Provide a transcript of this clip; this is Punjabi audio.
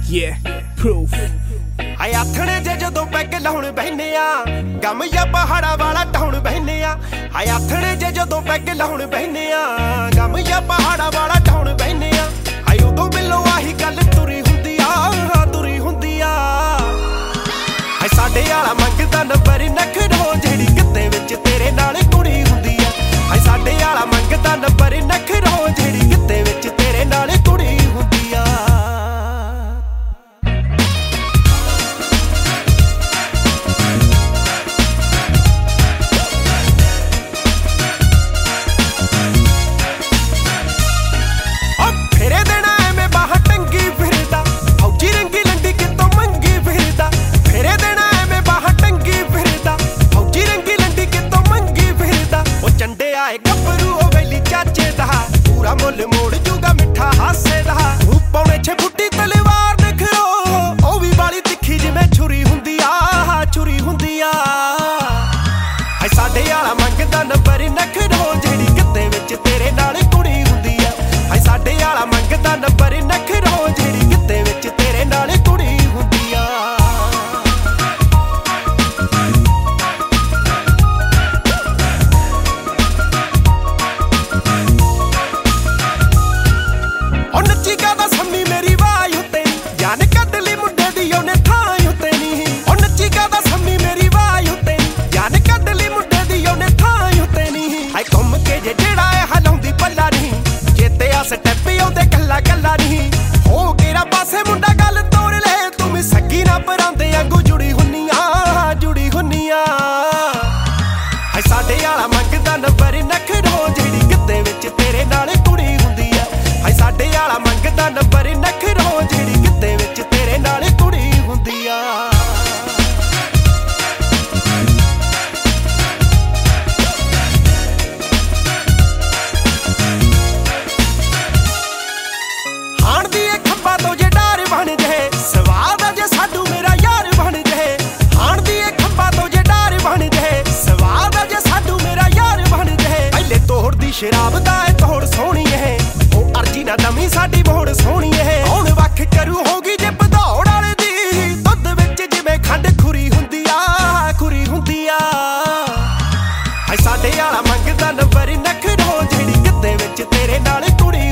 Yeah, proof. ਹਾਏ ਆਥਣੇ ਜੇ ਜਦੋਂ ਪੈਗ ਲਾਉਣ ਬਹਿਨੇ ਆ ਗਮ ਜਾਂ ਪਹਾੜਾਂ ਵਾਲਾ ਟਾਉਣ ਬਹਿਨੇ ਆ ਹਾਏ ਆਥਣੇ ਜੇ ਜਦੋਂ ਪੈਗ ਲਾਉਣ ਬਹਿਨੇ ਆ ਗਮ ਜਾਂ ਪਹਾੜਾਂ ਵਾਲਾ ਟਾਉਣ ਬਹਿਨੇ ਆ ਹਾਏ ਉਦੋਂ ਮਿਲੋ ਆਹੀ ਗੱਲ ਤੁਰੀ ਹੁੰਦੀ ਆ ਤੁਰੀ ਹੁੰਦੀ ਆ ਹਾਏ ਸਾਡੇ ਵਾਲਾ ਮੰਗਦਾ ਨੰਬਰ ਨਖਰੋ ਜਿਹੜੀ ਕਿਤੇ ਵਿੱਚ ਤੇਰੇ ਨਾਲ ਕੁੜੀ ਹੁੰਦੀ ਆ ਹਾਏ ਸਾਡੇ ਵਾਲਾ ਮੰਗਦਾ ਨੰਬਰ ਨਖਰੋ ਜਿਹੜੀ ਕਿਤੇ ਵਿੱਚ ਤੇਰੇ ਨਾਲ ਕੁੜੀ ਹੁੰਦੀ ਆ ਗੱਭਰੂ ਉਹ ਵੈਲੀ ਚਾਚੇ ਦਾ ਪੂਰਾ ਮੁੱਲ ਮੋੜ ਜੂਗਾ ਮਿੱਠਾ ਹਾਸੇ ਦਾ ਪੌਣੇ 6 ਫੁੱਟੀ ਤਲਵਾਰ ਨਖਰੋ ਉਹ ਵੀ ਵਾਲੀ ਤਿੱਖੀ ਜਿਵੇਂ ਛੁਰੀ ਹੁੰਦੀ ਆ ਛੁਰੀ ਹੁੰਦੀ ਆ ਹਾਏ ਸਾਡੇ ਵਾਲਾ ਮੰਗਦਾ ਨੰਬਰ ਨਖਰੋ ਜਿਹੜੀ ਕਿਤੇ ਵਿੱਚ ਤੇਰੇ ਨਾਲ ਕੁੜੀ ਹੁੰਦੀ ਆ ਹਾਏ ਸਾਡੇ ਵਾਲਾ ਮੰਗਦਾ ਨੰਬਰ ਨਖਰੋ ਜਿਹੜੀ ਕਿਤੇ ਵਿੱਚ ਤੇਰੇ ਨਾਲ ਕੁੜੀ ਹੁੰਦੀ ਆ ਸਟੈਪ ਉਹਦੇ ਗੱਲਾਂ ਗੱਲਾਂ ਨਹੀਂ ਹੋ ਕਿਹੜਾ ਪਾਸੇ ਮੁੰਡਾ ਗੱਲ ਤੋੜ ਲੈ ਤੂੰ ਵੀ ਸੱਗੀ ਨਾ ਪਰਾਂਦੇ ਵਾਂਗੂ ਜੁੜੀ ਹੁੰਨੀ ਆ ਜੁੜੀ ਹੁੰਨੀ ਆ ਹਾਏ ਸਾਡੇ ਵਾਲਾ ਮੰਗਦਾ ਨੰਬਰ ਨਖਰੋ ਜਿਹੜੀ ਕਿਤੇ ਵਿੱਚ ਤੇਰੇ ਨਾਲ ਕੁੜੀ ਹੁੰਦੀ ਆ ਹਾਏ ਸਾਡੇ ਵਾਲਾ ਮੰਗਦਾ ਨੰਬਰ ਨਖਰੋ ਜਿਹੜੀ ਕਿਤੇ ਵਿੱਚ ਤੇਰੇ ਨਾਲ ਕੁੜੀ ਹੁੰਦੀ ਆ ਸ਼ਰਾਬ ਦਾ ਏ ਤੋੜ ਸੋਹਣੀ ਏ ਉਹ ਅਰਜੀ ਨਾ ਨਵੀਂ ਸਾਡੀ ਬੋੜ ਸੋਹਣੀ ਏ ਹੁਣ ਵੱਖ ਕਰੂ ਹੋਗੀ ਜੇ ਭਦੌੜ ਵਾਲੇ ਦੀ ਦੁੱਧ ਵਿੱਚ ਜਿਵੇਂ ਖੰਡ ਖੁਰੀ ਹੁੰਦੀ ਆ ਖੁਰੀ ਹੁੰਦੀ ਆ ਹਾਏ ਸਾਡੇ ਵਾਲਾ ਮੰਗਦਾ ਨੰਬਰ ਨਖਰੋ ਜਿਹੜੀ ਕਿਤੇ ਵਿੱਚ ਤੇਰੇ ਨਾਲ ਕੁੜੀ